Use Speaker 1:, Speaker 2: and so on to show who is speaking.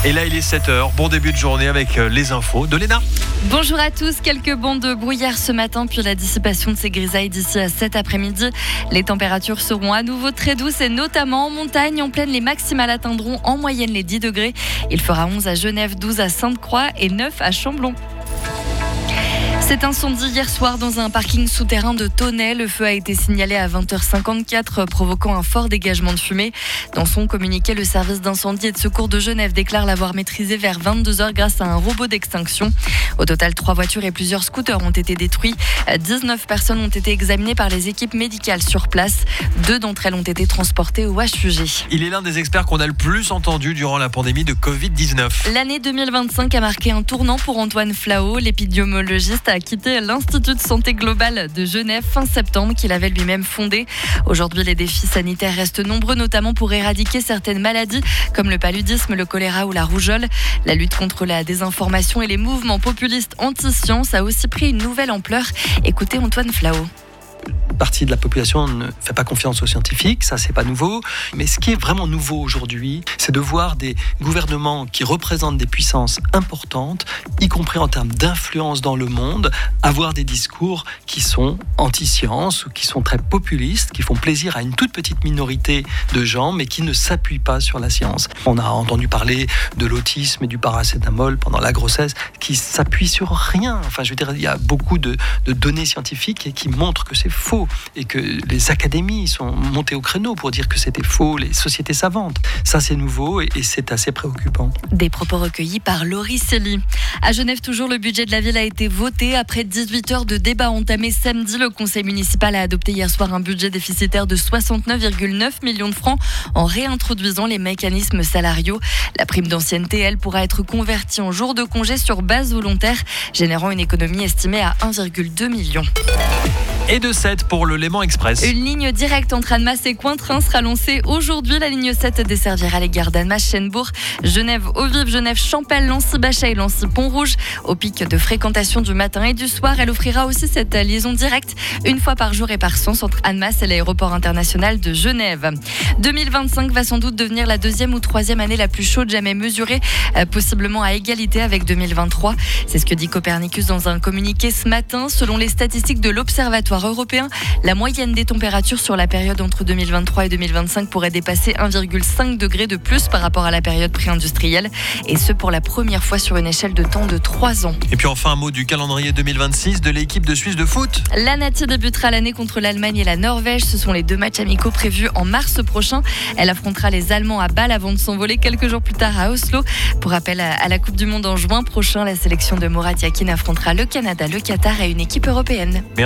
Speaker 1: Et là, il est 7h. Bon début de journée avec les infos de Léna.
Speaker 2: Bonjour à tous, quelques bancs de brouillard ce matin, puis la dissipation de ces grisailles d'ici à cet après-midi. Les températures seront à nouveau très douces et notamment en montagne. En plaine, les maximales atteindront en moyenne les 10 degrés. Il fera 11 à Genève, 12 à Sainte-Croix et 9 à Chamblon. Cet incendie hier soir dans un parking souterrain de Tonnay. Le feu a été signalé à 20h54, provoquant un fort dégagement de fumée. Dans son communiqué, le service d'incendie et de secours de Genève déclare l'avoir maîtrisé vers 22h grâce à un robot d'extinction. Au total, 3 voitures et plusieurs scooters ont été détruits. 19 personnes ont été examinées par les équipes médicales sur place. 2 d'entre elles ont été transportées au HUG.
Speaker 1: Il est l'un des experts qu'on a le plus entendu durant la pandémie de Covid-19.
Speaker 2: L'année 2025 a marqué un tournant pour Antoine Flao. L'épidémiologiste a quitté l'Institut de santé globale de Genève fin septembre qu'il avait lui-même fondé. Aujourd'hui, les défis sanitaires restent nombreux, notamment pour éradiquer certaines maladies comme le paludisme, le choléra ou la rougeole. La lutte contre la désinformation et les mouvements populistes anti-science a aussi pris une nouvelle ampleur. Écoutez Antoine Flao.
Speaker 3: Une partie de la population ne fait pas confiance aux scientifiques, ça c'est pas nouveau. Mais ce qui est vraiment nouveau aujourd'hui, c'est de voir des gouvernements qui représentent des puissances importantes, y compris en termes d'influence dans le monde, avoir des discours qui sont anti-science ou qui sont très populistes, qui font plaisir à une toute petite minorité de gens, mais qui ne s'appuient pas sur la science. On a entendu parler de l'autisme et du paracétamol pendant la grossesse, qui s'appuient sur rien. Enfin, je veux dire, il y a beaucoup de données scientifiques qui montrent que c'est faux et que les académies sont montées au créneau pour dire que c'était faux, les sociétés savantes. Ça, c'est nouveau et c'est assez préoccupant.
Speaker 2: Des propos recueillis par Laurie Célie. À Genève, toujours, le budget de la ville a été voté. Après 18 heures de débat entamé samedi, le conseil municipal a adopté hier soir un budget déficitaire de 69,9 millions de francs en réintroduisant les mécanismes salariaux. La prime d'ancienneté, elle, pourra être convertie en jours de congé sur base volontaire, générant une économie estimée à 1,2 million.
Speaker 1: Et de 7 pour le Léman Express.
Speaker 2: Une ligne directe entre Annemasse et Cointrin sera lancée aujourd'hui. La ligne 7 desservira les gares d'Annemasse, Chenbourg, Genève, Eaux-Vives, Genève, Champel, Lancy-Bachat et Lancy-Pont-Rouge. Au pic de fréquentation du matin et du soir, elle offrira aussi cette liaison directe une fois par jour et par sens entre Annemasse et l'aéroport international de Genève. 2025 va sans doute devenir la 2e ou 3e année la plus chaude jamais mesurée, possiblement à égalité avec 2023. C'est ce que dit Copernicus dans un communiqué ce matin. Selon les statistiques de l'Observatoire européen, la moyenne des températures sur la période entre 2023 et 2025 pourrait dépasser 1,5 degré de plus par rapport à la période pré-industrielle, et ce pour la première fois sur une échelle de temps de 3 ans.
Speaker 1: Et puis enfin un mot du calendrier 2026 de l'équipe de Suisse de foot.
Speaker 2: La Nati débutera l'année contre l'Allemagne et la Norvège. Ce sont les 2 matchs amicaux prévus en mars prochain. Elle affrontera les Allemands à Bâle avant de s'envoler quelques jours plus tard à Oslo. Pour rappel, à la Coupe du Monde en juin prochain, la sélection de Murat Yakin affrontera le Canada, le Qatar et une équipe européenne.